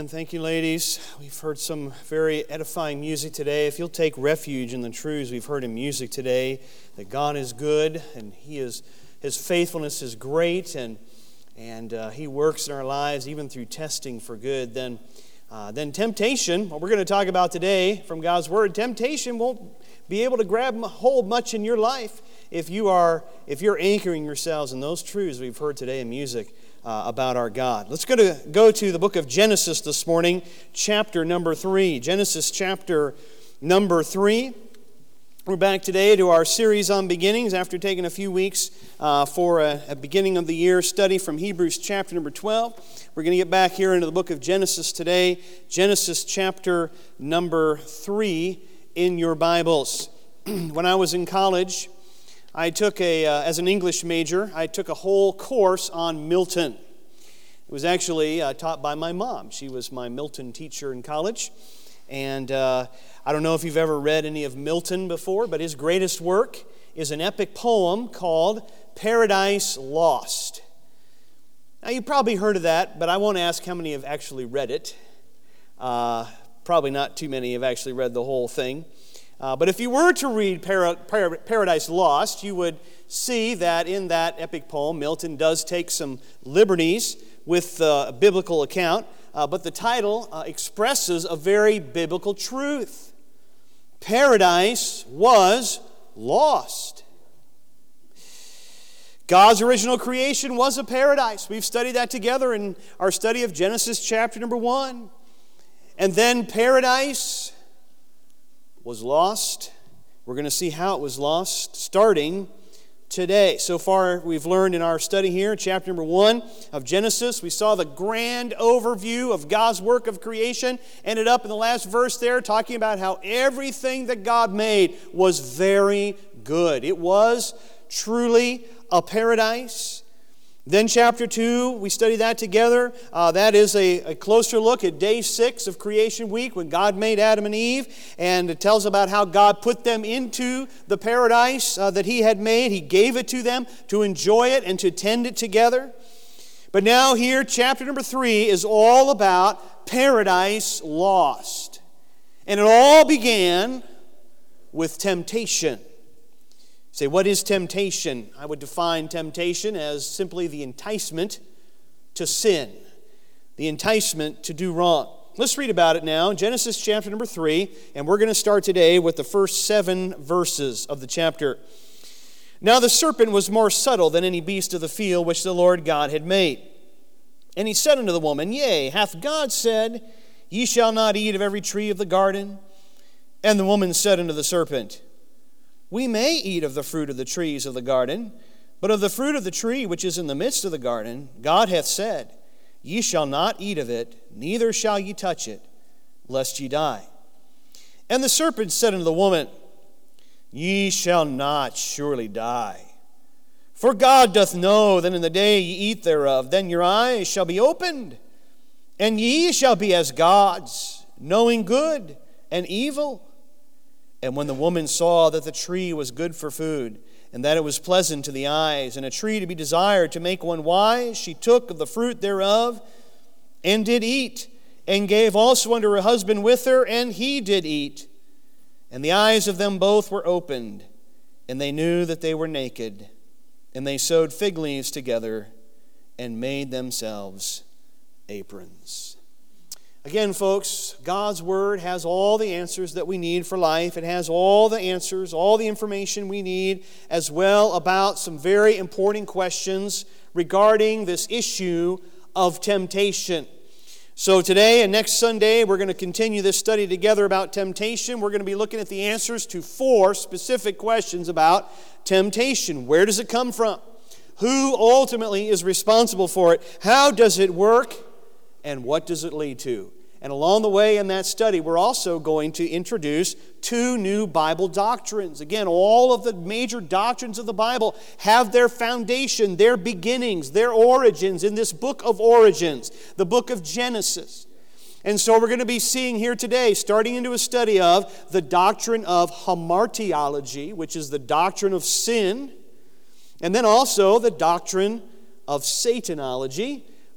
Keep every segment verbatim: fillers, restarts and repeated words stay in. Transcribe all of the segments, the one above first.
Amen. Thank you, ladies. We've heard some very edifying music today. If you'll take refuge in the truths we've heard in music today, that God is good and He is His faithfulness is great, and and uh, He works in our lives even through testing for good, then uh, then temptation, what we're going to talk about today from God's Word, temptation won't be able to grab hold much in your life if you are if you're anchoring yourselves in those truths we've heard today in music. Uh, about our God. Let's go to go to the book of Genesis this morning, chapter number three. Genesis chapter number three. We're back today to our series on beginnings after taking a few weeks uh, for a, a beginning of the year study from Hebrews chapter number twelve. We're going to get back here into the book of Genesis today. Genesis chapter number three in your Bibles. When I was in college, I took a, uh, as an English major, I took a whole course on Milton. It was actually uh, taught by my mom. She was my Milton teacher in college. And uh, I don't know if you've ever read any of Milton before, but his greatest work is an epic poem called Paradise Lost. Now, you've probably heard of that, but I won't ask how many have actually read it. Uh, probably not too many have actually read the whole thing. Uh, but if you were to read Para, Para, Paradise Lost, you would see that in that epic poem, Milton does take some liberties with uh, a biblical account, uh, but the title uh, expresses a very biblical truth. Paradise was lost. God's original creation was a paradise. We've studied that together in our study of Genesis chapter number one. And then paradise was lost. We're going to see how it was lost starting today. So far, we've learned in our study here, chapter number one of Genesis, we saw the grand overview of God's work of creation. Ended up in the last verse there talking about how everything that God made was very good. It was truly a paradise. Then chapter two, we studied that together. Uh, that is a, a closer look at day six of creation week when God made Adam and Eve. And it tells about how God put them into the paradise uh, that He had made. He gave it to them to enjoy it and to tend it together. But now here, chapter number three is all about paradise lost. And it all began with temptation. Say, what is temptation? I would define temptation as simply the enticement to sin, the enticement to do wrong. Let's read about it now, Genesis chapter number three, and we're going to start today with the first seven verses of the chapter. Now the serpent was more subtle than any beast of the field which the Lord God had made. And he said unto the woman, Yea, hath God said, Ye shall not eat of every tree of the garden? And the woman said unto the serpent, We may eat of the fruit of the trees of the garden, but of the fruit of the tree which is in the midst of the garden, God hath said, Ye shall not eat of it, neither shall ye touch it, lest ye die. And the serpent said unto the woman, Ye shall not surely die. For God doth know that in the day ye eat thereof, then your eyes shall be opened, and ye shall be as gods, knowing good and evil. And when the woman saw that the tree was good for food, and that it was pleasant to the eyes, and a tree to be desired to make one wise, she took of the fruit thereof, and did eat, and gave also unto her husband with her, and he did eat. And the eyes of them both were opened, and they knew that they were naked. And they sewed fig leaves together, and made themselves aprons. Again, folks, God's Word has all the answers that we need for life. It has all the answers, all the information we need, as well about some very important questions regarding this issue of temptation. So today and next Sunday, we're going to continue this study together about temptation. We're going to be looking at the answers to four specific questions about temptation. Where does it come from? Who ultimately is responsible for it? How does it work? And what does it lead to? And along the way in that study, we're also going to introduce two new Bible doctrines. Again, all of the major doctrines of the Bible have their foundation, their beginnings, their origins in this book of origins, the book of Genesis. And so we're going to be seeing here today, starting into a study of the doctrine of hamartiology, which is the doctrine of sin, and then also the doctrine of Satanology,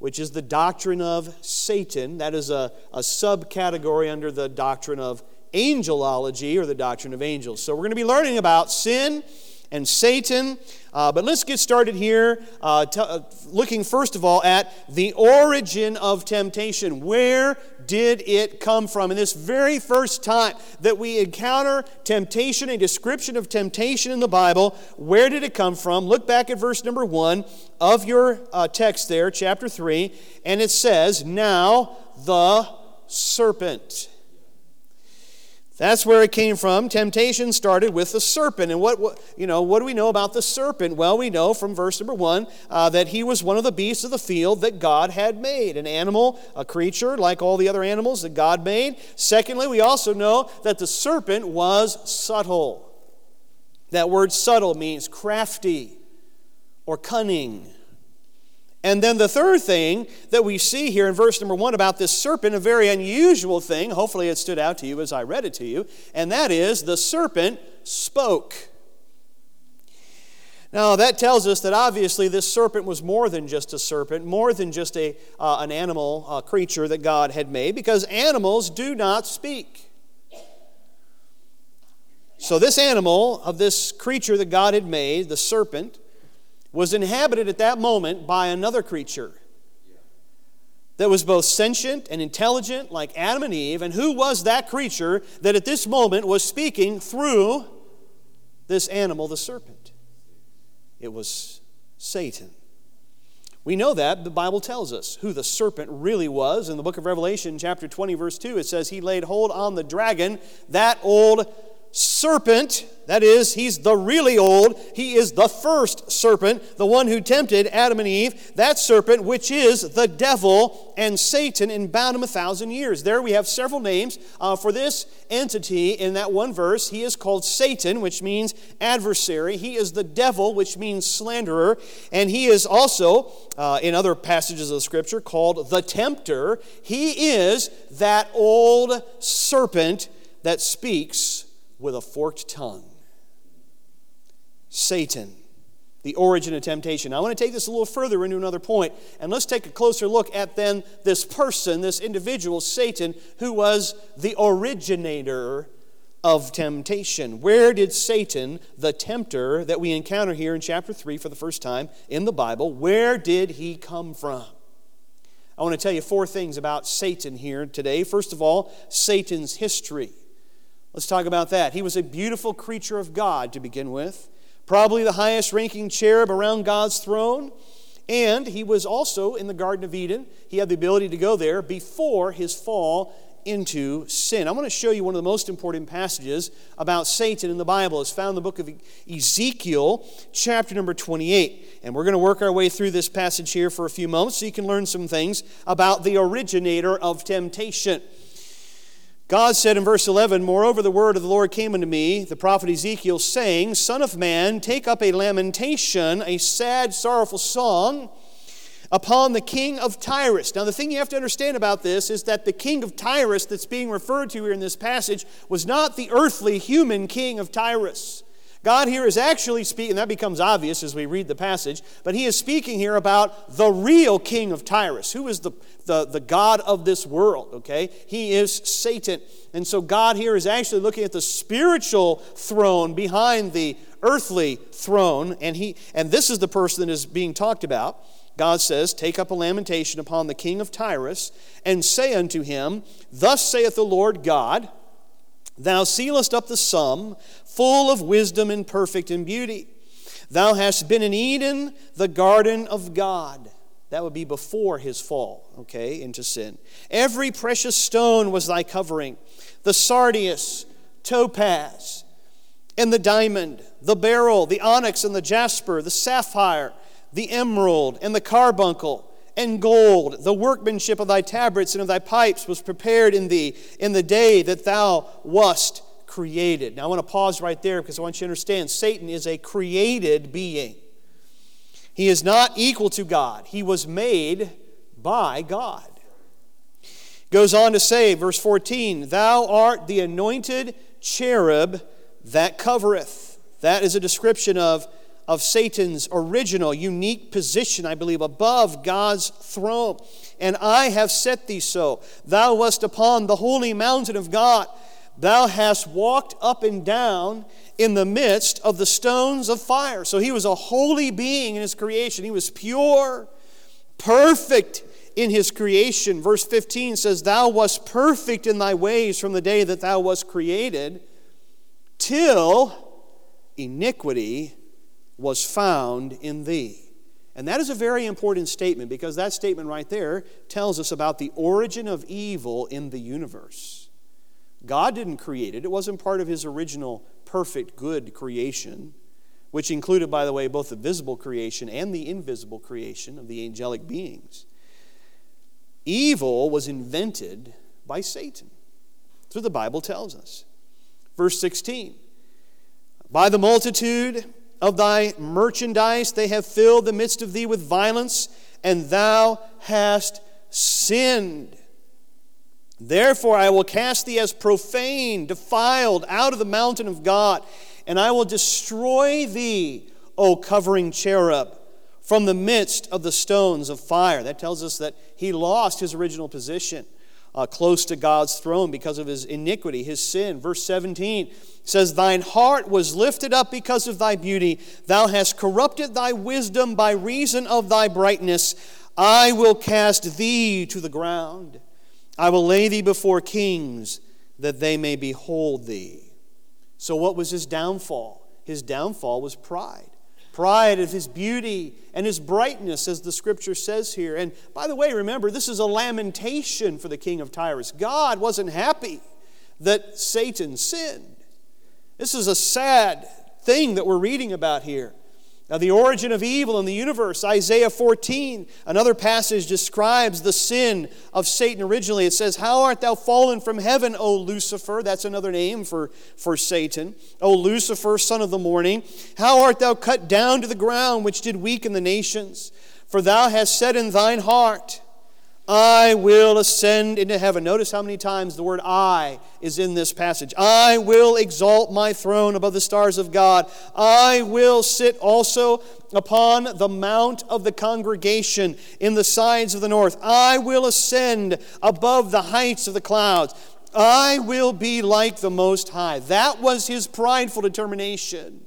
which is the doctrine of Satan. That is a, a subcategory under the doctrine of angelology, or the doctrine of angels. So we're going to be learning about sin and Satan. Uh, but let's get started here, uh, t- uh, looking first of all at the origin of temptation. Where did it come from? In this very first time that we encounter temptation, a description of temptation in the Bible, where did it come from? Look back at verse number one of your uh, text there, chapter three, and it says, "Now the serpent." That's where it came from. Temptation started with the serpent. And what, what you know, what do we know about the serpent? Well, we know from verse number one uh, that he was one of the beasts of the field that God had made. An animal, a creature like all the other animals that God made. Secondly, we also know that the serpent was subtle. That word subtle means crafty or cunning. And then the third thing that we see here in verse number one about this serpent, a very unusual thing, hopefully it stood out to you as I read it to you, and that is the serpent spoke. Now that tells us that obviously this serpent was more than just a serpent, more than just a uh, an animal uh, creature that God had made, because animals do not speak. So this animal of this creature that God had made, the serpent, was inhabited at that moment by another creature that was both sentient and intelligent like Adam and Eve. And who was that creature that at this moment was speaking through this animal, the serpent? It was Satan. We know that. The Bible tells us who the serpent really was. In the book of Revelation, chapter twenty, verse two, it says, "He laid hold on the dragon, that old serpent." That is, he's the really old. He is the first serpent, the one who tempted Adam and Eve. That serpent, which is the devil and Satan, and bound him a thousand years. There we have several names uh, for this entity in that one verse. He is called Satan, which means adversary. He is the devil, which means slanderer. And he is also, uh, in other passages of the Scripture, called the tempter. He is that old serpent that speaks with a forked tongue. Satan, the origin of temptation. Now, I want to take this a little further into another point, and let's take a closer look at then this person, this individual, Satan, who was the originator of temptation. Where did Satan, the tempter that we encounter here in chapter three for the first time in the Bible, where did he come from? I want to tell you four things about Satan here today. First of all, Satan's history. Let's talk about that. He was a beautiful creature of God to begin with. Probably the highest ranking cherub around God's throne. And he was also in the Garden of Eden. He had the ability to go there before his fall into sin. I want to show you one of the most important passages about Satan in the Bible. It's found in the book of Ezekiel, chapter number twenty-eight. And we're going to work our way through this passage here for a few moments so you can learn some things about the originator of temptation. God said in verse eleven, "Moreover, the word of the Lord came unto me, the prophet Ezekiel, saying, Son of man, take up a lamentation, a sad, sorrowful song, upon the king of Tyrus." Now, the thing you have to understand about this is that the king of Tyrus that's being referred to here in this passage was not the earthly human king of Tyrus. God here is actually speaking, and that becomes obvious as we read the passage, but he is speaking here about the real king of Tyrus, who is the, the, the god of this world, okay? He is Satan. And so God here is actually looking at the spiritual throne behind the earthly throne, and he and this is the person that is being talked about. God says, "Take up a lamentation upon the king of Tyrus, and say unto him, Thus saith the Lord God, Thou sealest up the sum, full of wisdom and perfect in beauty. Thou hast been in Eden, the garden of God." That would be before his fall, okay, into sin. "Every precious stone was thy covering, the sardius, topaz, and the diamond, the beryl, the onyx and the jasper, the sapphire, the emerald, and the carbuncle, and gold. The workmanship of thy tabrets and of thy pipes was prepared in thee in the day that thou wast created." Now I want to pause right there because I want you to understand Satan is a created being. He is not equal to God. He was made by God. Goes on to say, verse fourteen, "Thou art the anointed cherub that covereth." That is a description of of Satan's original, unique position, I believe, above God's throne. And I have set thee so. Thou wast upon the holy mountain of God. Thou hast walked up and down in the midst of the stones of fire. So he was a holy being in his creation. He was pure, perfect in his creation. Verse fifteen says, Thou wast perfect in thy ways from the day that thou wast created, till iniquity was found in thee. And that is a very important statement, because that statement right there tells us about the origin of evil in the universe. God didn't create it. It wasn't part of his original perfect good creation, which included, by the way, both the visible creation and the invisible creation of the angelic beings. Evil was invented by Satan. That's what the Bible tells us. Verse sixteen, By the multitude of thy merchandise they have filled the midst of thee with violence, and thou hast sinned. Therefore I will cast thee as profane, defiled, out of the mountain of God, and I will destroy thee, O covering cherub, from the midst of the stones of fire. That tells us that he lost his original position uh, close to God's throne because of his iniquity, his sin. Verse seventeen says, Thine heart was lifted up because of thy beauty. Thou hast corrupted thy wisdom by reason of thy brightness. I will cast thee to the ground. I will lay thee before kings, that they may behold thee. So what was his downfall? His downfall was pride. Pride of his beauty and his brightness, as the scripture says here. And by the way, remember, this is a lamentation for the king of Tyrus. God wasn't happy that Satan sinned. This is a sad thing that we're reading about here. Now, the origin of evil in the universe, Isaiah fourteen, another passage describes the sin of Satan originally. It says, How art thou fallen from heaven, O Lucifer? That's another name for, for Satan. O Lucifer, son of the morning. How art thou cut down to the ground, which did weaken the nations? For thou hast said in thine heart, I will ascend into heaven. Notice how many times the word I is in this passage. I will exalt my throne above the stars of God. I will sit also upon the mount of the congregation in the sides of the north. I will ascend above the heights of the clouds. I will be like the Most High. That was his prideful determination.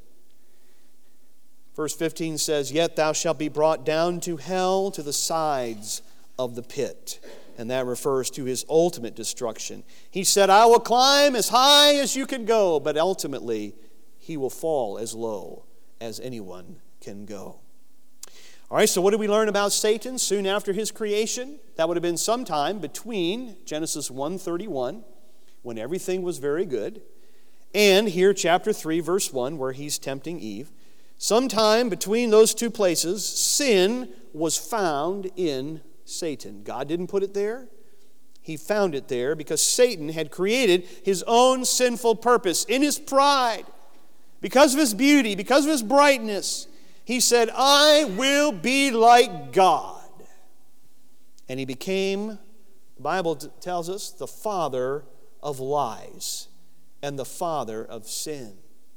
Verse fifteen says, Yet thou shalt be brought down to hell, to the sides of the pit. And that refers to his ultimate destruction. He said, I will climb as high as you can go, but ultimately he will fall as low as anyone can go. All right, so what did we learn about Satan soon after his creation? That would have been sometime between Genesis one thirty-one, when everything was very good, and here chapter three, verse one, where he's tempting Eve. Sometime between those two places, sin was found in Satan. God didn't put it there. He found it there because Satan had created his own sinful purpose in his pride. Because of his beauty, because of his brightness, he said, I will be like God. And he became, the Bible tells us, the father of lies and the father of sin.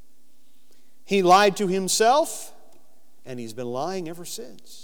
He lied to himself, and he's been lying ever since.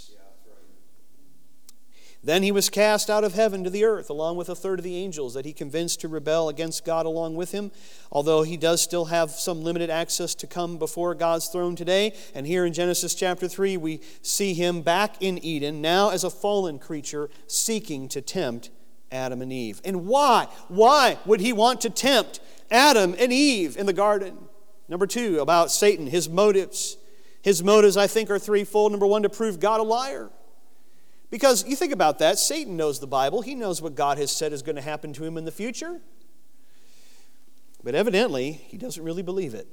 Then he was cast out of heaven to the earth, along with a third of the angels that he convinced to rebel against God along with him, although he does still have some limited access to come before God's throne today. And here in Genesis chapter three, we see him back in Eden, now as a fallen creature, seeking to tempt Adam and Eve. And why? Why would he want to tempt Adam and Eve in the garden? Number two, about Satan, his motives. His motives, I think, are threefold. Number one, to prove God a liar. Because you think about that, Satan knows the Bible. He knows what God has said is going to happen to him in the future. But evidently, he doesn't really believe it.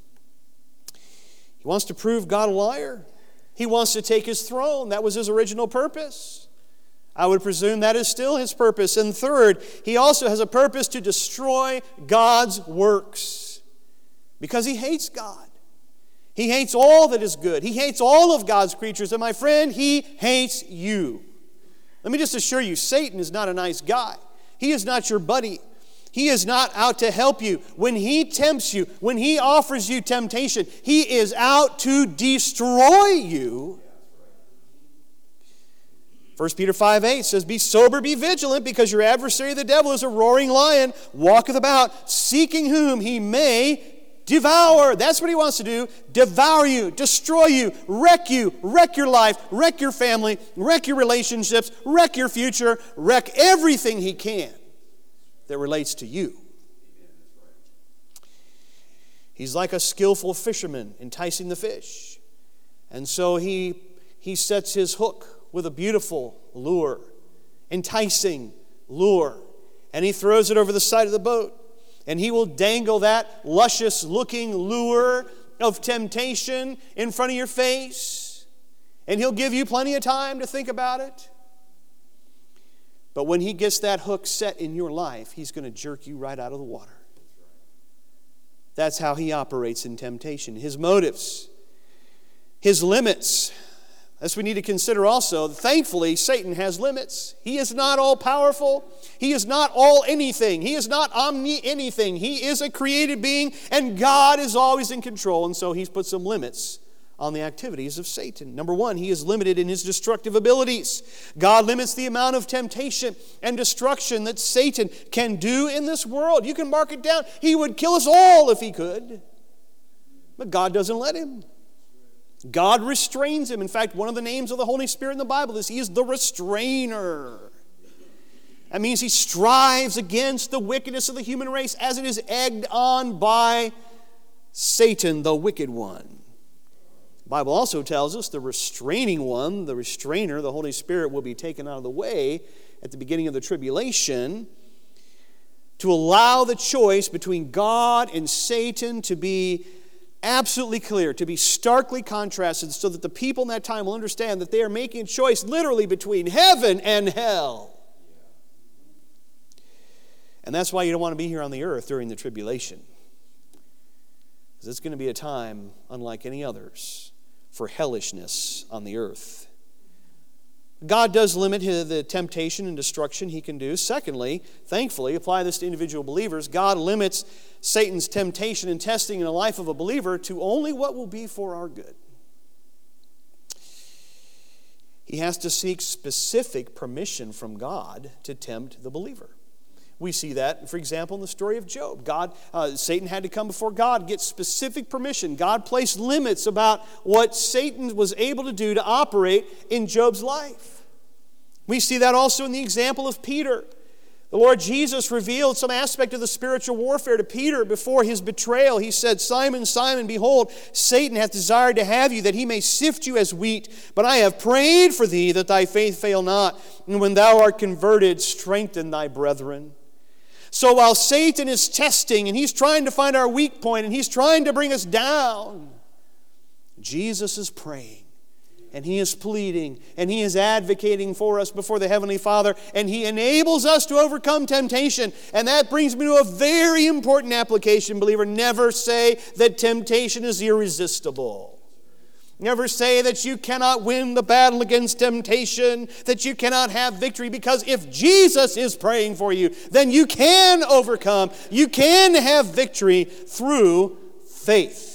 He wants to prove God a liar. He wants to take his throne. That was his original purpose. I would presume that is still his purpose. And third, he also has a purpose to destroy God's works. Because he hates God. He hates all that is good. He hates all of God's creatures. And my friend, he hates you. Let me just assure you, Satan is not a nice guy. He is not your buddy. He is not out to help you. When he tempts you, when he offers you temptation, he is out to destroy you. First Peter five eight says, be sober, be vigilant, because your adversary the devil is a roaring lion, walketh about, seeking whom he may devour. That's what he wants to do. Devour you, destroy you, wreck you, wreck your life, wreck your family, wreck your relationships, wreck your future, wreck everything he can that relates to you. He's like a skillful fisherman enticing the fish. And so he, he sets his hook with a beautiful lure, enticing lure, and he throws it over the side of the boat. And he will dangle that luscious-looking lure of temptation in front of your face. And he'll give you plenty of time to think about it. But when he gets that hook set in your life, he's going to jerk you right out of the water. That's how he operates in temptation. His motives, his limits. As we need to consider also, thankfully, Satan has limits. He is not all-powerful. He is not all-anything. He is not omni-anything. He is a created being, and God is always in control, and so he's put some limits on the activities of Satan. Number one, he is limited in his destructive abilities. God limits the amount of temptation and destruction that Satan can do in this world. You can mark it down. He would kill us all if he could, but God doesn't let him. God restrains him. In fact, one of the names of the Holy Spirit in the Bible is he is the restrainer. That means he strives against the wickedness of the human race as it is egged on by Satan, the wicked one. The Bible also tells us the restraining one, the restrainer, the Holy Spirit, will be taken out of the way at the beginning of the tribulation to allow the choice between God and Satan to be absolutely clear, to be starkly contrasted, so that the people in that time will understand that they are making a choice literally between heaven and hell. And that's why you don't want to be here on the earth during the tribulation. Because it's going to be a time unlike any others for hellishness on the earth. God does limit the temptation and destruction he can do. Secondly, thankfully, apply this to individual believers, God limits Satan's temptation and testing in the life of a believer to only what will be for our good. He has to seek specific permission from God to tempt the believer. We see that, for example, in the story of Job. God, uh, Satan had to come before God, get specific permission. God placed limits about what Satan was able to do to operate in Job's life. We see that also in the example of Peter. The Lord Jesus revealed some aspect of the spiritual warfare to Peter before his betrayal. He said, Simon, Simon, behold, Satan hath desired to have you, that he may sift you as wheat. But I have prayed for thee, that thy faith fail not. And when thou art converted, strengthen thy brethren. So while Satan is testing, and he's trying to find our weak point, and he's trying to bring us down, Jesus is praying. And he is pleading, and he is advocating for us before the Heavenly Father, and he enables us to overcome temptation. And that brings me to a very important application, believer. Never say that temptation is irresistible. Never say that you cannot win the battle against temptation, that you cannot have victory, because if Jesus is praying for you, then you can overcome. You can have victory through faith.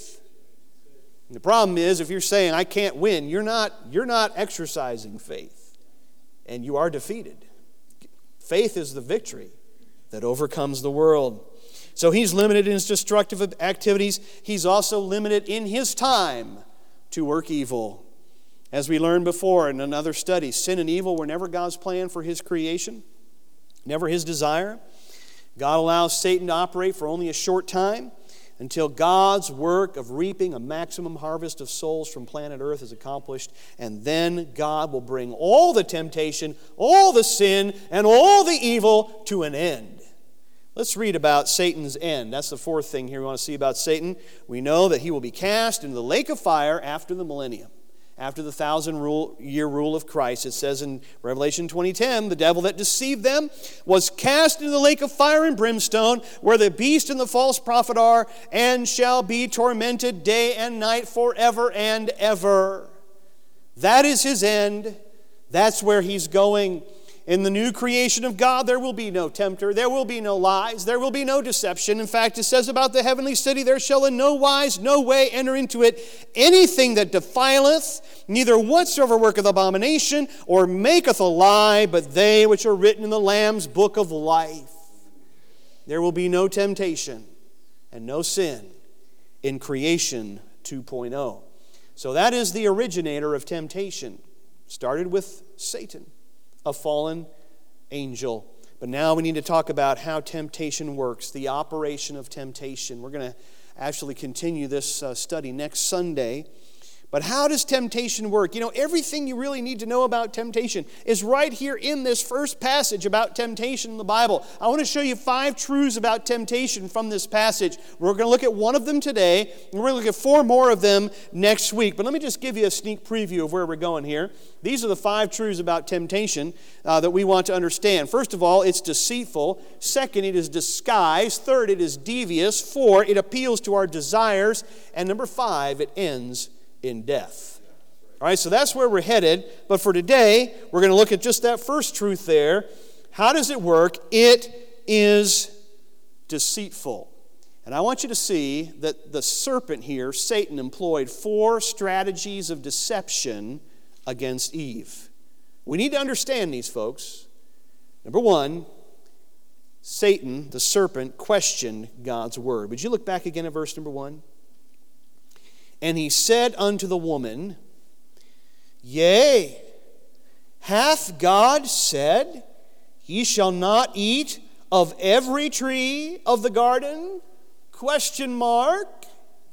The problem is, if you're saying, I can't win, you're not, you're not exercising faith, and you are defeated. Faith is the victory that overcomes the world. So he's limited in his destructive activities. He's also limited in his time to work evil. As we learned before in another study, sin and evil were never God's plan for his creation, never his desire. God allows Satan to operate for only a short time, until God's work of reaping a maximum harvest of souls from planet Earth is accomplished. And then God will bring all the temptation, all the sin, and all the evil to an end. Let's read about Satan's end. That's the fourth thing here we want to see about Satan. We know that he will be cast into the lake of fire after the millennium. After the thousand-year rule of Christ. It says in Revelation twenty ten, the devil that deceived them was cast into the lake of fire and brimstone, where the beast and the false prophet are, and shall be tormented day and night forever and ever. That is his end. That's where he's going. In the new creation of God, there will be no tempter, there will be no lies, there will be no deception. In fact, it says about the heavenly city, there shall in no wise, no way enter into it anything that defileth, neither whatsoever worketh abomination, or maketh a lie, but they which are written in the Lamb's book of life. There will be no temptation and no sin in creation two point oh. So that is the originator of temptation. Started with Satan, a fallen angel. But now we need to talk about how temptation works, the operation of temptation. We're going to actually continue this uh, study next Sunday. But how does temptation work? You know, everything you really need to know about temptation is right here in this first passage about temptation in the Bible. I want to show you five truths about temptation from this passage. We're going to look at one of them today, and we're going to look at four more of them next week. But let me just give you a sneak preview of where we're going here. These are the five truths about temptation uh, that we want to understand. First of all, it's deceitful. Second, it is disguised. Third, it is devious. Four, it appeals to our desires. And number five, it ends in death. All right, so that's where we're headed. But for today, we're going to look at just that first truth there. How does it work? It is deceitful. And I want you to see that the serpent here, Satan, employed four strategies of deception against Eve. We need to understand these, folks. Number one, Satan, the serpent, questioned God's word. Would you look back again at verse number one? And he said unto the woman, Yea, hath God said, Ye shall not eat of every tree of the garden? Question mark.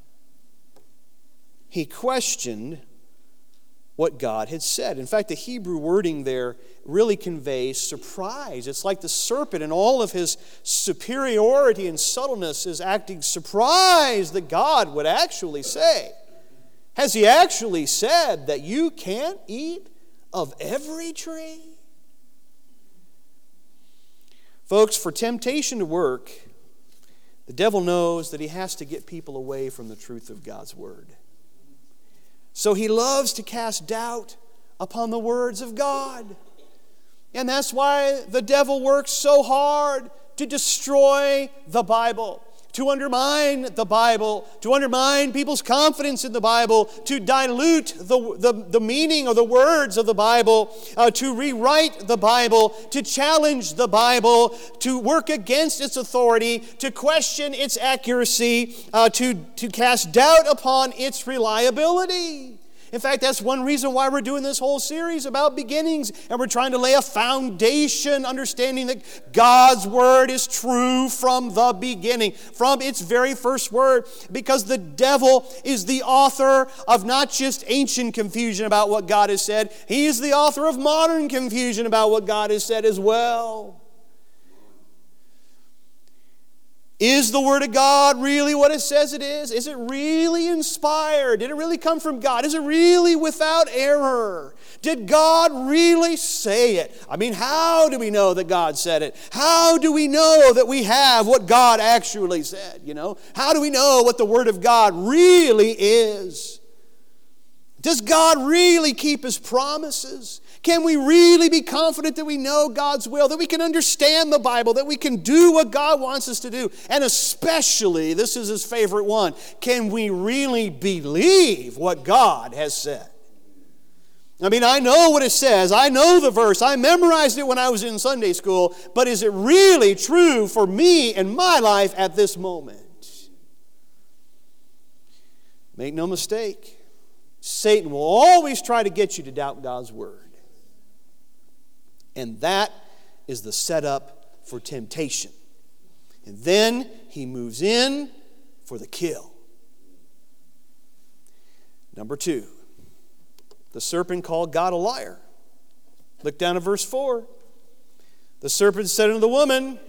He questioned what God had said. In fact, the Hebrew wording there really conveys surprise. It's like the serpent in all of his superiority and subtleness is acting surprised that God would actually say. Has he actually said that you can't eat of every tree? Folks, for temptation to work, the devil knows that he has to get people away from the truth of God's word. So he loves to cast doubt upon the words of God. And that's why the devil works so hard to destroy the Bible, to undermine the Bible, to undermine people's confidence in the Bible, to dilute the, the, the meaning or the words of the Bible, uh, to rewrite the Bible, to challenge the Bible, to work against its authority, to question its accuracy, uh, to, to cast doubt upon its reliability. In fact, that's one reason why we're doing this whole series about beginnings, and we're trying to lay a foundation, understanding that God's word is true from the beginning, from its very first word, because the devil is the author of not just ancient confusion about what God has said, he is the author of modern confusion about what God has said as well. Is the Word of God really what it says it is? Is it really inspired? Did it really come from God? Is it really without error? Did God really say it? I mean, how do we know that God said it? How do we know that we have what God actually said? You know, how do we know what the Word of God really is? Does God really keep His promises? Can we really be confident that we know God's will, that we can understand the Bible, that we can do what God wants us to do? And especially, this is his favorite one, can we really believe what God has said? I mean, I know what it says. I know the verse. I memorized it when I was in Sunday school. But is it really true for me and my life at this moment? Make no mistake, Satan will always try to get you to doubt God's word. And that is the setup for temptation. And then he moves in for the kill. Number two, the serpent called God a liar. Look down at verse four. The serpent said unto the woman,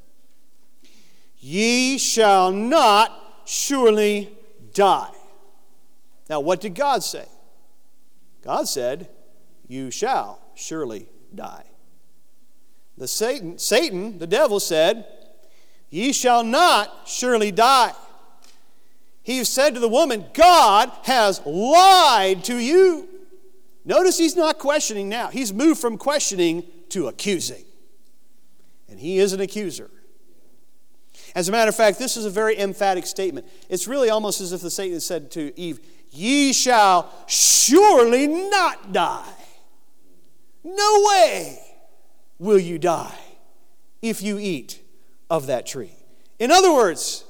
Ye shall not surely die. Now, what did God say? God said, You shall surely die. The Satan, Satan, the devil, said, Ye shall not surely die. He said to the woman, God has lied to you. Notice he's not questioning now. He's moved from questioning to accusing. And he is an accuser. As a matter of fact, this is a very emphatic statement. It's really almost as if the Satan said to Eve, "Ye shall surely not die. No way will you die if you eat of that tree." In other words,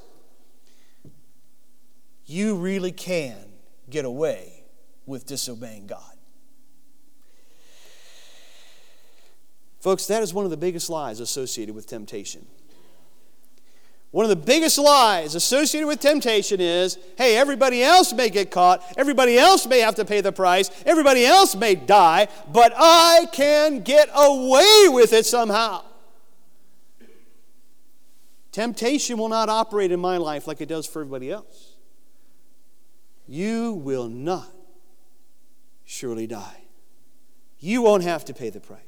you really can get away with disobeying God. Folks, that is one of the biggest lies associated with temptation. One of the biggest lies associated with temptation is, hey, everybody else may get caught, everybody else may have to pay the price, everybody else may die, but I can get away with it somehow. Temptation will not operate in my life like it does for everybody else. You will not surely die. You won't have to pay the price.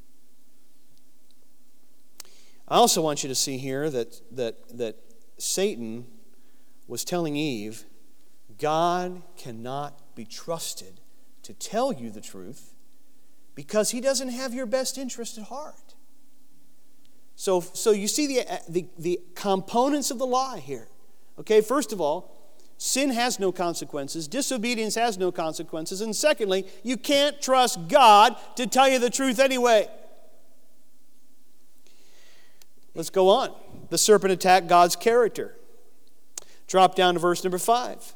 I also want you to see here that, that, that Satan was telling Eve, God cannot be trusted to tell you the truth because he doesn't have your best interest at heart. So, so you see the, the, the components of the lie here. Okay, first of all, sin has no consequences. Disobedience has no consequences. And secondly, you can't trust God to tell you the truth anyway. Let's go on. The serpent attacked God's character. Drop down to verse number five.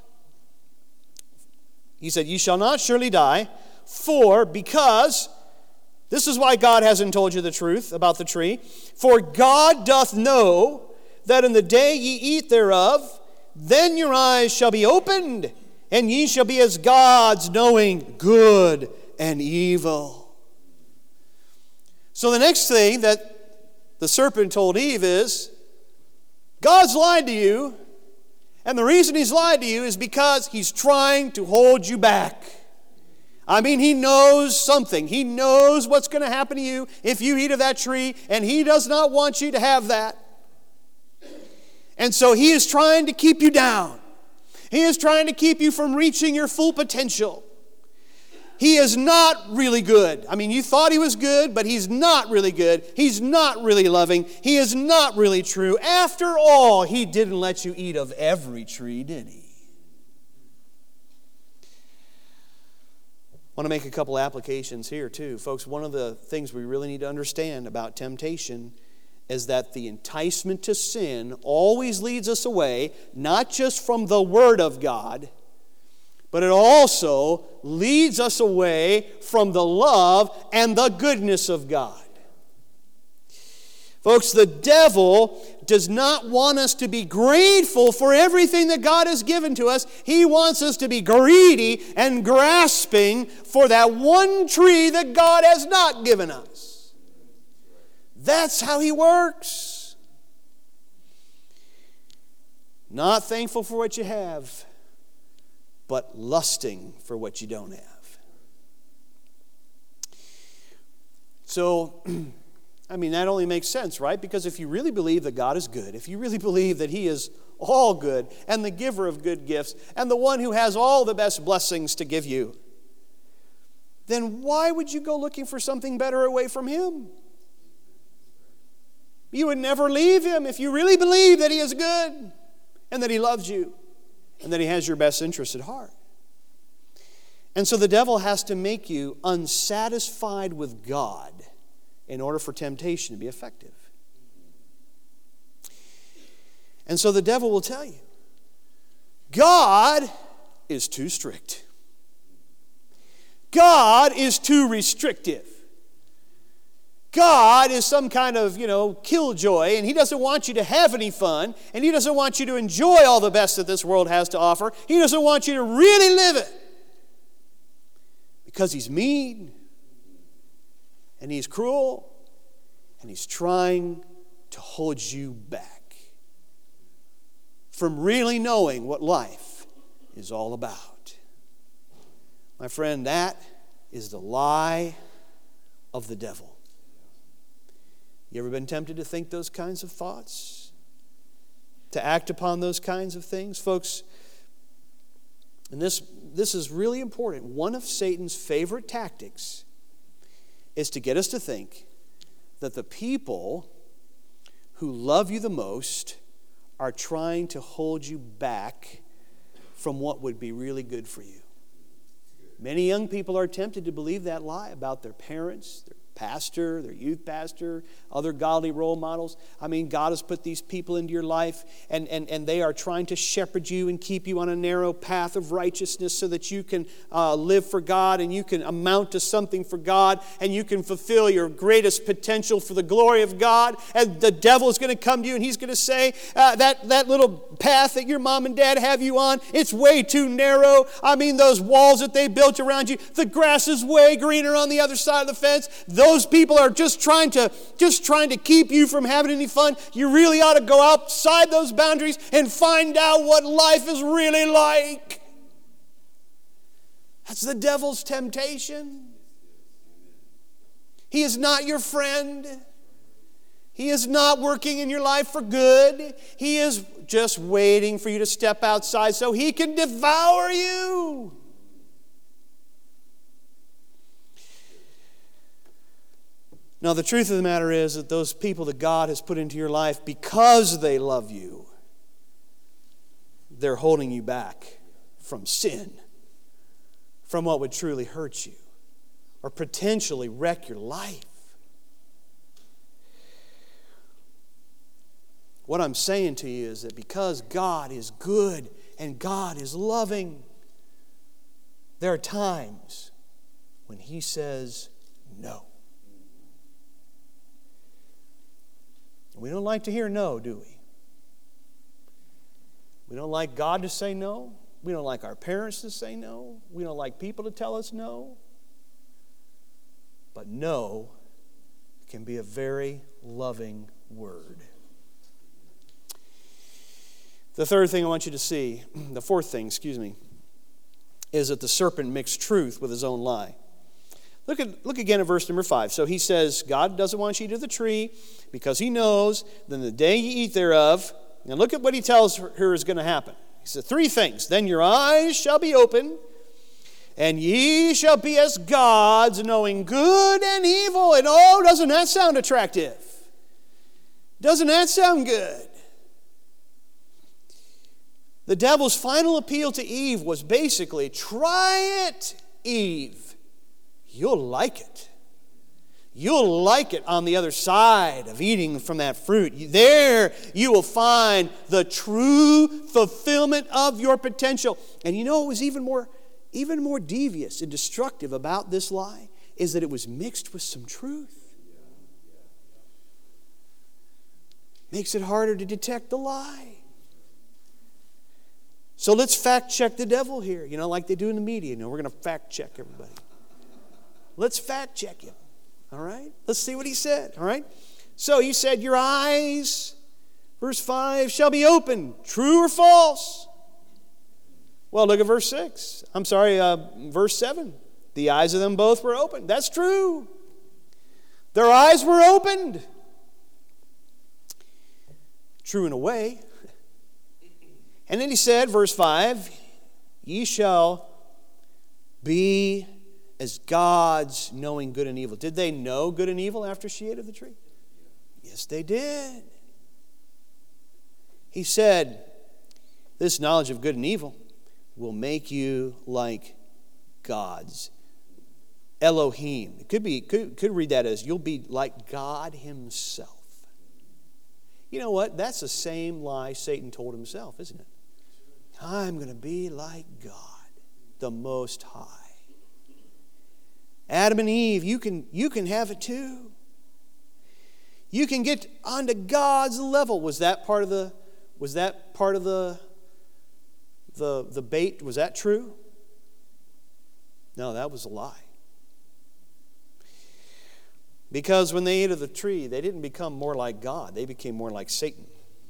He said, "Ye shall not surely die, for because," this is why God hasn't told you the truth about the tree, "for God doth know that in the day ye eat thereof, then your eyes shall be opened, and ye shall be as gods, knowing good and evil." So the next thing that the serpent told Eve is, God's lied to you, and the reason he's lied to you is because he's trying to hold you back. I mean, he knows something. He knows what's going to happen to you if you eat of that tree, and he does not want you to have that. And so he is trying to keep you down. He is trying to keep you from reaching your full potential. He is not really good. I mean, you thought he was good, but he's not really good. He's not really loving. He is not really true. After all, he didn't let you eat of every tree, did he? I want to make a couple applications here too. Folks, one of the things we really need to understand about temptation is that the enticement to sin always leads us away, not just from the Word of God, but it also leads us away from the love and the goodness of God. Folks, the devil does not want us to be grateful for everything that God has given to us. He wants us to be greedy and grasping for that one tree that God has not given us. That's how he works. Not thankful for what you have, but lusting for what you don't have. So, I mean, that only makes sense, right? Because if you really believe that God is good, if you really believe that he is all good and the giver of good gifts and the one who has all the best blessings to give you, then why would you go looking for something better away from him? You would never leave him if you really believe that he is good and that he loves you and that he has your best interest at heart. And so the devil has to make you unsatisfied with God in order for temptation to be effective. And so the devil will tell you, God is too strict. God is too restrictive. God is some kind of, you know, killjoy, and he doesn't want you to have any fun, and he doesn't want you to enjoy all the best that this world has to offer. He doesn't want you to really live it. Because he's mean, and he's cruel, and he's trying to hold you back from really knowing what life is all about. My friend, that is the lie of the devil. You ever been tempted to think those kinds of thoughts? To act upon those kinds of things? Folks, and this, this is really important. One of Satan's favorite tactics is to get us to think that the people who love you the most are trying to hold you back from what would be really good for you. Many young people are tempted to believe that lie about their parents, their pastor, their youth pastor, other godly role models. I mean, God has put these people into your life, and, and, and they are trying to shepherd you and keep you on a narrow path of righteousness so that you can uh, live for God and you can amount to something for God and you can fulfill your greatest potential for the glory of God. And the devil is going to come to you and he's going to say, uh, that, that little path that your mom and dad have you on, it's way too narrow. I mean, those walls that they built around you, the grass is way greener on the other side of the fence. Those people are just trying to just trying to keep you from having any fun. You really ought to go outside those boundaries and find out what life is really like. That's the devil's temptation. He is not your friend. He is not working in your life for good. He is just waiting for you to step outside so he can devour you. Now, the truth of the matter is that those people that God has put into your life, because they love you, they're holding you back from sin, from what would truly hurt you or potentially wreck your life. What I'm saying to you is that because God is good and God is loving, there are times when He says no. We don't like to hear no, do we? We don't like God to say no. We don't like our parents to say no. We don't like people to tell us no. But no can be a very loving word. The third thing I want you to see, the fourth thing, excuse me, is that the serpent mixed truth with his own lie. Look at look again at verse number five. So he says, God doesn't want you to eat of the tree because He knows that the day you eat thereof, and look at what He tells her is going to happen. He said, three things. Then your eyes shall be open, and ye shall be as gods, knowing good and evil. And oh, doesn't that sound attractive? Doesn't that sound good? The devil's final appeal to Eve was basically, try it, Eve. You'll like it. You'll like it on the other side of eating from that fruit. There you will find the true fulfillment of your potential. And you know what was even more, even more devious and destructive about this lie is that it was mixed with some truth. Makes it harder to detect the lie. So let's fact check the devil here. You know, like they do in the media. You know, we're going to fact check everybody. Let's fact check him. All right? Let's see what he said. All right? So he said, your eyes, verse five, shall be open. True or false? Well, look at verse six. I'm sorry, uh, verse seven. The eyes of them both were opened. That's true. Their eyes were opened. True in a way. And then he said, verse five, ye shall be as gods, knowing good and evil. Did they know good and evil after she ate of the tree? Yes, they did. He said, this knowledge of good and evil will make you like gods. Elohim. It could be, could, could read that as you'll be like God Himself. You know what? That's the same lie Satan told himself, isn't it? I'm going to be like God, the Most High. Adam and Eve, you can, you can have it too. You can get onto God's level. Was that part of the was that part of the the, the bait? Was that true? No, that was a lie. Because when they ate of the tree, they didn't become more like God. They became more like Satan.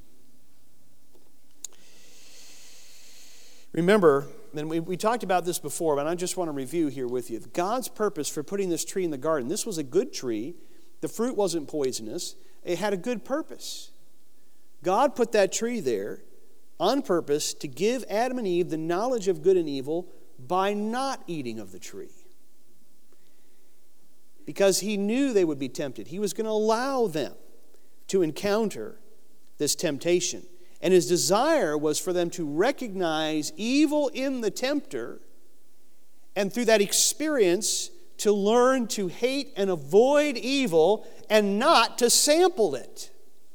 Remember, and we, we talked about this before, but I just want to review here with you. God's purpose for putting this tree in the garden, this was a good tree. The fruit wasn't poisonous. It had a good purpose. God put that tree there on purpose to give Adam and Eve the knowledge of good and evil by not eating of the tree. because he knew they would be tempted. He was going to allow them to encounter this temptation. And his desire was for them to recognize evil in the tempter, and through that experience to learn to hate and avoid evil and not to sample it.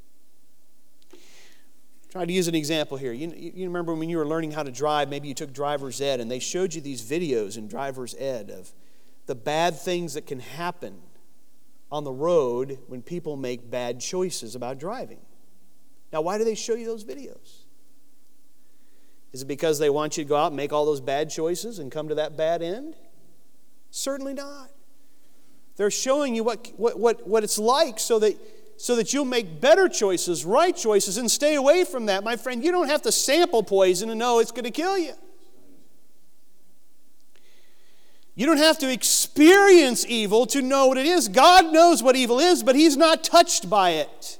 Try to use an example here. You, you remember when you were learning how to drive, maybe you took driver's ed and they showed you these videos in driver's ed of the bad things that can happen on the road when people make bad choices about driving. Now, why do they show you those videos? Is it because they want you to go out and make all those bad choices and come to that bad end? Certainly not. They're showing you what, what, what, what it's like so that, so that you'll make better choices, right choices, and stay away from that. My friend, you don't have to sample poison to know it's going to kill you. You don't have to experience evil to know what it is. God knows what evil is, but He's not touched by it.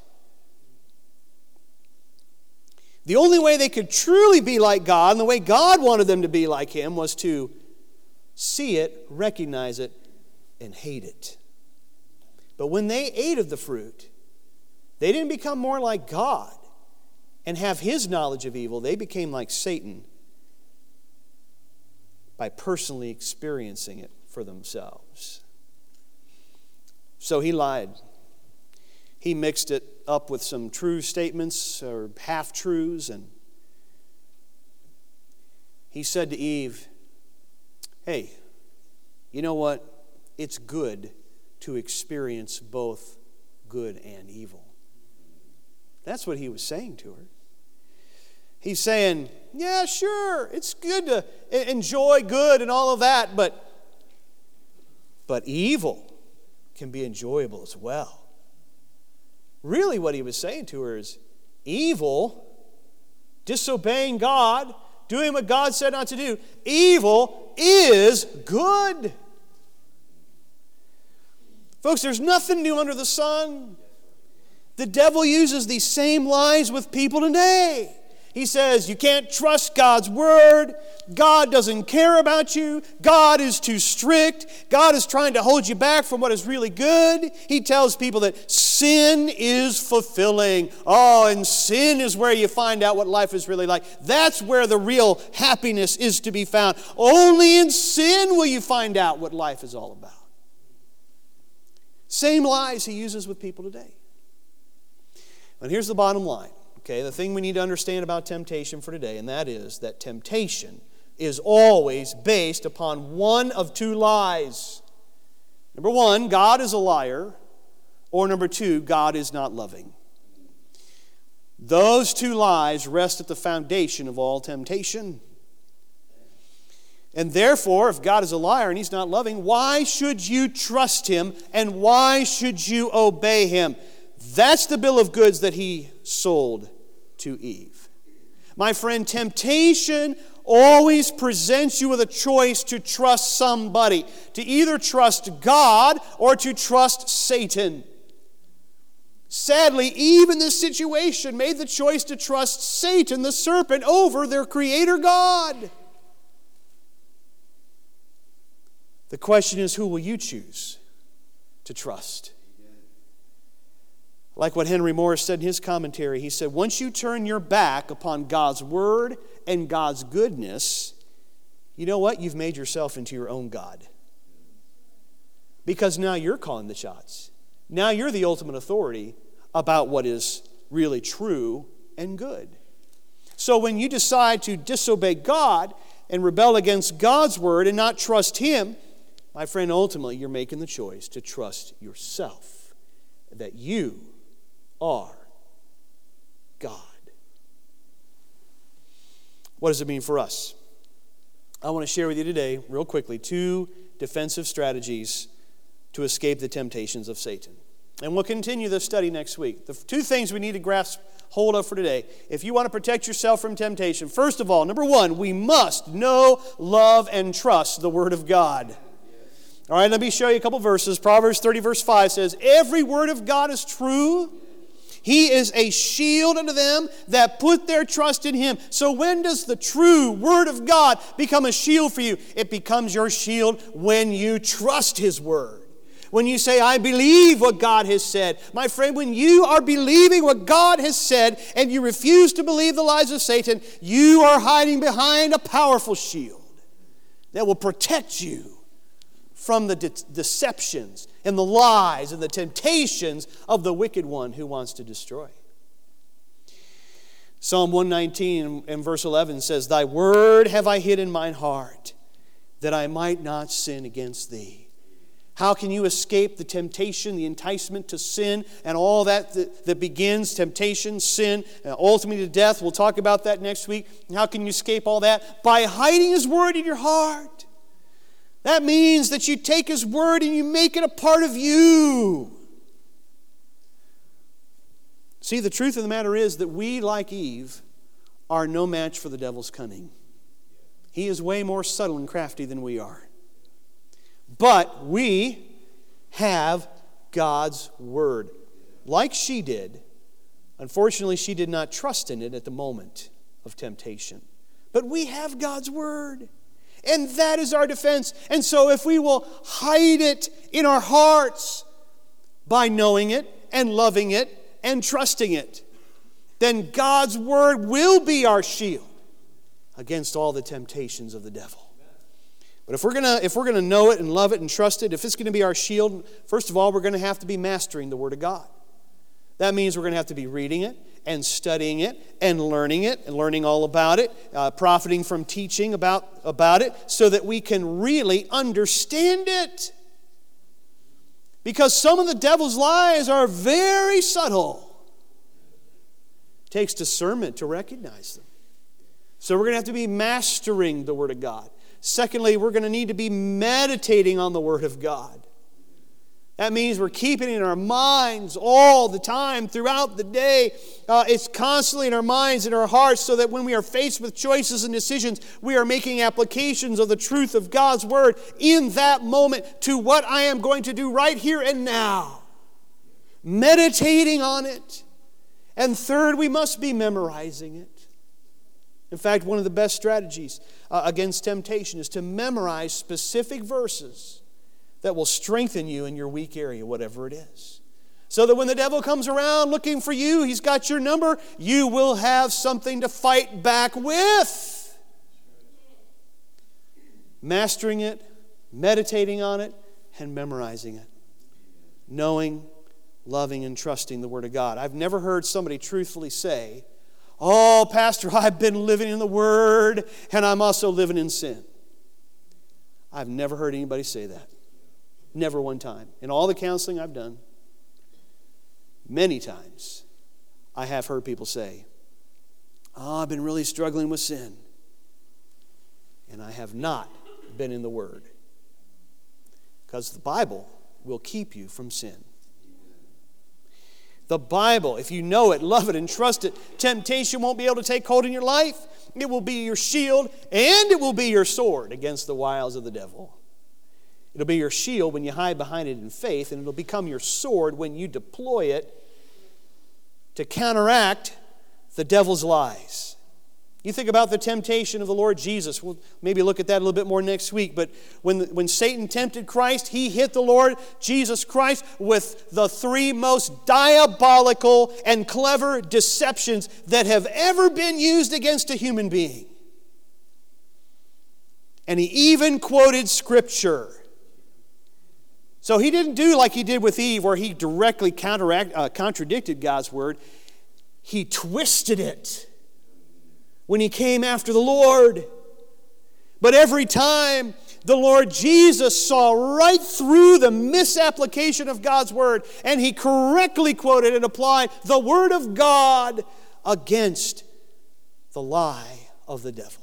The only way they could truly be like God, and the way God wanted them to be like Him, was to see it, recognize it, and hate it. But when they ate of the fruit, they didn't become more like God and have His knowledge of evil. They became like Satan by personally experiencing it for themselves. So he lied. He mixed it up with some true statements or half-truths, and he said to Eve, hey, you know what? It's good to experience both good and evil. That's what he was saying to her. He's saying, yeah, sure, it's good to enjoy good and all of that, but, but evil can be enjoyable as well. Really what he was saying to her is, evil, disobeying God, doing what God said not to do, evil is good. Folks, there's nothing new under the sun. The devil uses these same lies with people today. He says, you can't trust God's word. God doesn't care about you. God is too strict. God is trying to hold you back from what is really good. He tells people that sin is fulfilling. Oh, and sin is where you find out what life is really like. That's where the real happiness is to be found. Only in sin will you find out what life is all about. Same lies he uses with people today. And here's the bottom line. Okay, the thing we need to understand about temptation for today, and that is that temptation is always based upon one of two lies. Number one, God is a liar, or number two, God is not loving. Those two lies rest at the foundation of all temptation. And therefore, if God is a liar and He's not loving, why should you trust Him and why should you obey Him? That's the bill of goods that He sold to Eve. My friend, temptation always presents you with a choice to trust somebody, to either trust God or to trust Satan. Sadly, Eve in this situation made the choice to trust Satan, the serpent, over their Creator God. The question is, who will you choose to trust? Like what Henry Morris said in his commentary, he said, once you turn your back upon God's word and God's goodness, you know what? You've made yourself into your own God. Because now you're calling the shots. Now you're the ultimate authority about what is really true and good. So when you decide to disobey God and rebel against God's word and not trust Him, my friend, ultimately you're making the choice to trust yourself, that you are God. What does it mean for us? I want to share with you today, real quickly, two defensive strategies to escape the temptations of Satan. And we'll continue this study next week. The two things we need to grasp hold of for today, if you want to protect yourself from temptation, first of all, number one, we must know, love, and trust the Word of God. All right, let me show you a couple verses. Proverbs thirty, verse five says, every word of God is true. He is a shield unto them that put their trust in Him. So when does the true Word of God become a shield for you? It becomes your shield when you trust His Word. when you say, I believe what God has said. My friend, when you are believing what God has said and you refuse to believe the lies of Satan, you are hiding behind a powerful shield that will protect you from the de- deceptions and the lies and the temptations of the wicked one who wants to destroy. Psalm one nineteen and verse eleven says, Thy word have I hid in mine heart, that I might not sin against Thee. How can you escape the temptation, the enticement to sin, and all that that, that begins, temptation, sin, uh, ultimately to death? We'll talk about that next week. How can you escape all that? By hiding His word in your heart. That means that you take His word and you make it a part of you. See, the truth of the matter is that we, like Eve, are no match for the devil's cunning. He is way more subtle and crafty than we are. But we have God's word. Like she did. Unfortunately, she did not trust in it at the moment of temptation. But we have God's word. And that is our defense. And so if we will hide it in our hearts by knowing it and loving it and trusting it, then God's word will be our shield against all the temptations of the devil. But if we're gonna if we're gonna know it and love it and trust it, if it's going to be our shield, first of all, we're going to have to be mastering the Word of God. That means we're going to have to be reading it and studying it and learning it and learning all about it, uh, profiting from teaching about, about it, so that we can really understand it. Because some of the devil's lies are very subtle. It takes discernment to recognize them. So we're going to have to be mastering the Word of God. Secondly, we're going to need to be meditating on the Word of God. That means we're keeping it in our minds all the time, throughout the day. Uh, it's constantly in our minds and our hearts, so that when we are faced with choices and decisions, we are making applications of the truth of God's Word in that moment to what I am going to do right here and now. Meditating on it. And third, we must be memorizing it. In fact, one of the best strategies uh, against temptation is to memorize specific verses that will strengthen you in your weak area, whatever it is. So that when the devil comes around looking for you, he's got your number, you will have something to fight back with. Mastering it, meditating on it, and memorizing it. Knowing, loving, and trusting the Word of God. I've never heard somebody truthfully say, oh, Pastor, I've been living in the Word, and I'm also living in sin. I've never heard anybody say that. Never one time. In all the counseling I've done, many times, I have heard people say, oh, I've been really struggling with sin. And I have not been in the Word. Because the Bible will keep you from sin. The Bible, if you know it, love it, and trust it, temptation won't be able to take hold in your life. It will be your shield, and it will be your sword against the wiles of the devil. It'll be your shield when you hide behind it in faith, and it'll become your sword when you deploy it to counteract the devil's lies. You think about the temptation of the Lord Jesus. We'll maybe look at that a little bit more next week. But when, when Satan tempted Christ, he hit the Lord Jesus Christ with the three most diabolical and clever deceptions that have ever been used against a human being. And he even quoted Scripture. So he didn't do like he did with Eve, where he directly counteract, uh, contradicted God's Word. He twisted it when he came after the Lord. But every time the Lord Jesus saw right through the misapplication of God's Word, and he correctly quoted and applied the Word of God against the lie of the devil.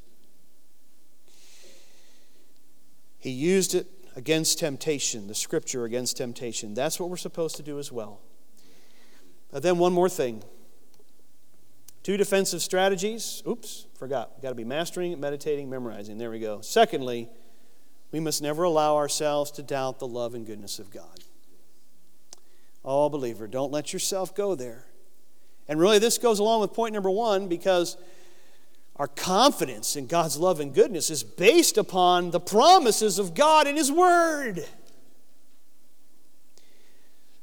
He used it against temptation, the Scripture against temptation. That's what we're supposed to do as well. But then one more thing. Two defensive strategies. Oops, forgot. We've got to be mastering, meditating, memorizing. There we go. Secondly, we must never allow ourselves to doubt the love and goodness of God. Oh, believer, don't let yourself go there. And really, this goes along with point number one, because our confidence in God's love and goodness is based upon the promises of God in His Word.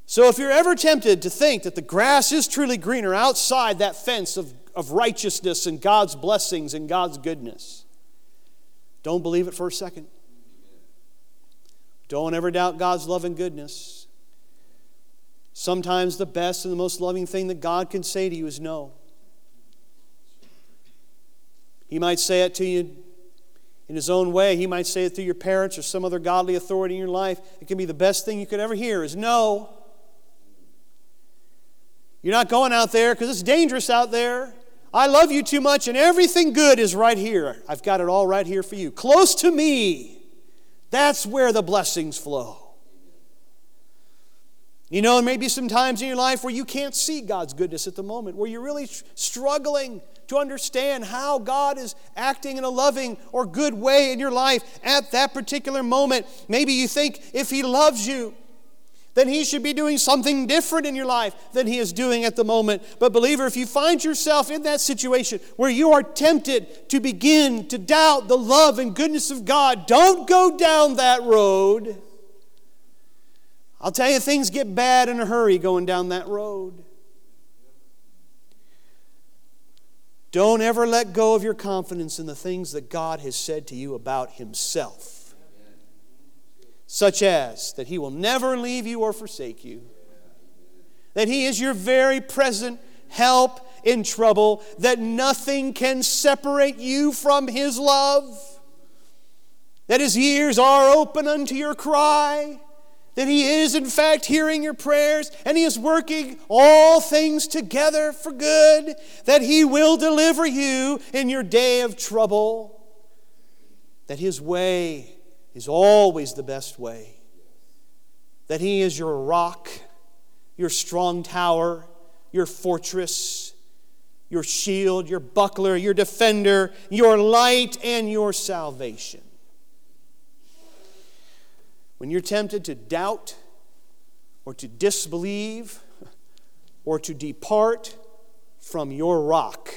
So if you're ever tempted to think that the grass is truly greener outside that fence of, of righteousness and God's blessings and God's goodness, don't believe it for a second. Don't ever doubt God's love and goodness. Sometimes the best and the most loving thing that God can say to you is no. He might say it to you in His own way. He might say it through your parents or some other godly authority in your life. It can be the best thing you could ever hear is no. You're not going out there because it's dangerous out there. I love you too much and everything good is right here. I've got it all right here for you. Close to me. That's where the blessings flow. You know, there may be some times in your life where you can't see God's goodness at the moment, where you're really struggling to understand how God is acting in a loving or good way in your life at that particular moment. Maybe you think if He loves you, then He should be doing something different in your life than He is doing at the moment. But believer, if you find yourself in that situation where you are tempted to begin to doubt the love and goodness of God, don't go down that road. I'll tell you, things get bad in a hurry going down that road. Don't ever let go of your confidence in the things that God has said to you about Himself. Such as that He will never leave you or forsake you. That He is your very present help in trouble. That nothing can separate you from His love. That His ears are open unto your cry. That He is in fact hearing your prayers. And He is working all things together for good. That He will deliver you in your day of trouble. That His way is always the best way. That He is your rock, your strong tower, your fortress, your shield, your buckler, your defender, your light, and your salvation. When you're tempted to doubt or to disbelieve or to depart from your rock,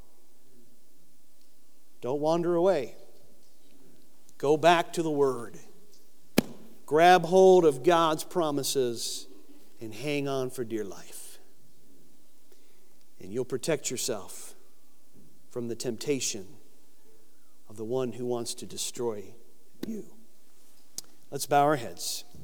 don't wander away. Go back to the Word. Grab hold of God's promises and hang on for dear life. And you'll protect yourself from the temptation of the one who wants to destroy you. Let's bow our heads.